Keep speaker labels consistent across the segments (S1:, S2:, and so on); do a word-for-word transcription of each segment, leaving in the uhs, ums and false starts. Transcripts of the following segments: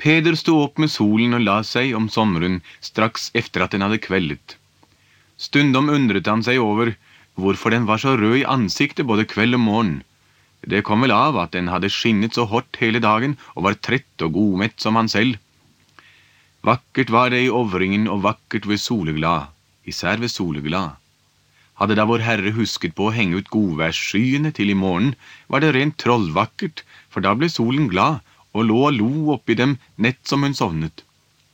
S1: Peder stod opp med solen og la seg om sommeren straks efter at den hadde kveldet. Stundom undret han seg over hvorfor den var så rød i ansiktet både kveld og morgen. Det kom vel av at den hadde skinnet så hårdt hele dagen og var trett og godmett som han selv. Vakkert var det i ovringen og vakkert ved soleglad, især ved soleglad. Hadde da vår Herre husket på å henge ut godværsskyene til i morgen, var det rent trollvakkert, for da ble solen glad og lå og lo oppi dem nett som hun sovnet.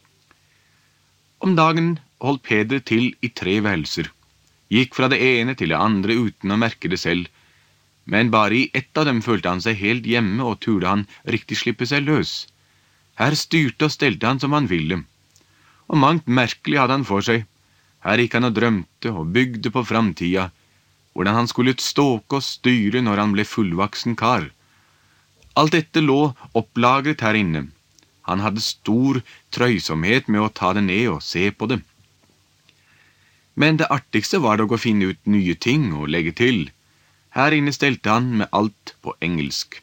S1: Om dagen holdt Peder til i tre værelser, gikk fra det ene til det andre uten å merke det selv, men bare i ett av dem følte han seg helt hjemme og turde han riktig slippe seg løs. Her styrte og stelte han som han ville, og mangt merkelig hadde han for seg. Her gikk han og drømte og bygde på framtida, hvordan han skulle ståke og styre når han ble fullvaksen kar. Alt dette lå opplagret her inne. Han hadde stor trøysomhet med å ta det ned og se på det. Men det artigste var dog å finne ut nye ting og legge til. Her inne stelte han med alt på engelsk.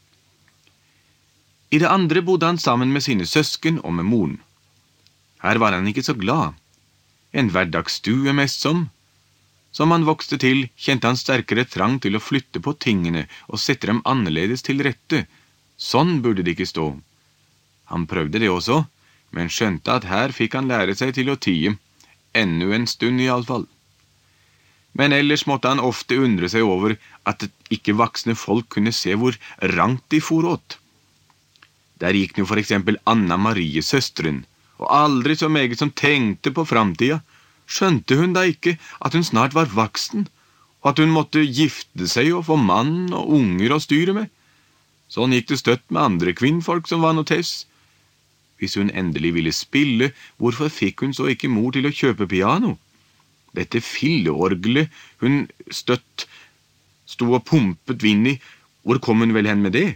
S1: I det andre bodde han sammen med sine søsken og med moren. Her var han ikke så glad. En hverdagsstue mest som. Som han vokste til, kjente han sterkere trang til å flytte på tingene og sette dem annerledes til rette. Sånn burde det ikke stå. Han prøvde det også, men skjønte at her fikk han lære seg til å tie. Ennå en stund i alle fall. Men ellers måtte han ofte undre seg over at ikke voksne folk kunne se hvor rangt de for åt. Der gikk nå for eksempel Anna Marie, søsteren, og aldri så meget som tenkte på framtida. Skjønte hun da ikke at hun snart var voksen, og at hun måtte gifte seg og få mann og unger å styre med? Sånn gikk det støtt med andre kvinnfolk som var notess. Hvis hun endelig ville spille, hvorfor fikk hun så ikke mor til å kjøpe piano? Dette filleorgelet hun støtt stod og pumpet vind i, hvor kom hun vel hen med det?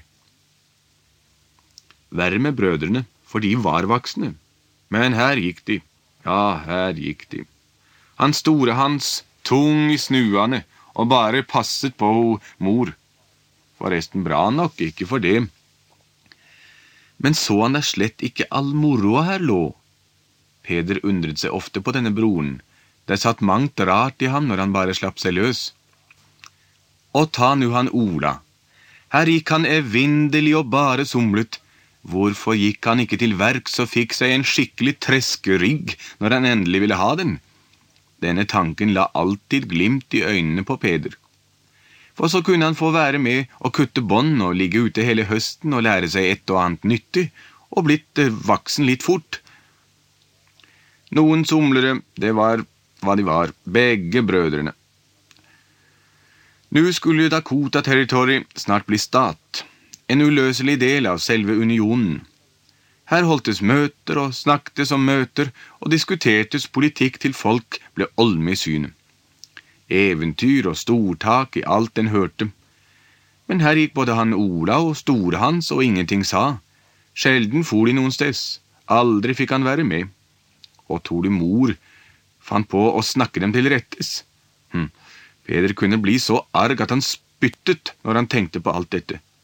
S1: Verre med brødrene, for de var voksne. Men her gikk de, ja, her gikk de. Han store hans, tung i snuene, og bare passet på mor. Forresten bra nok, ikke for det. Men så han da slett ikke all moroa her lå. Peder undret seg ofte på denne broren. Det satt mangt rart i ham når han bare slapp seg løs. Og ta nu han Ola. Her gikk han evinnelig og bare somlet. Hvorfor gikk han ikke til verks og fikk seg en skikkelig treskerygg når han endelig ville ha den? Denne tanken la alltid glimt i øynene på Peder. For så kunne han få være med og kutte bånd og ligge ute hele høsten og lære seg et og annet nyttig, og blitt eh, vaksen litt fort. Noen somlere, det var hva de var, begge brødrene. Nå skulle Dakota-territori snart bli stat, en uløselig del av selve unionen. Her holdtes møter og snakktes om møter, og diskutertes politikk til folk ble olme i synet. Eventyr og stortak i alt den hørte. Men her gikk både han Ola og store hans og ingenting sa. Sjelden for de noen steds. Aldri fikk han være med. Og tror du mor fant på å snakke dem til rettes? Hm. Peder kunne bli så arg at han spyttet når han tenkte på alt dette.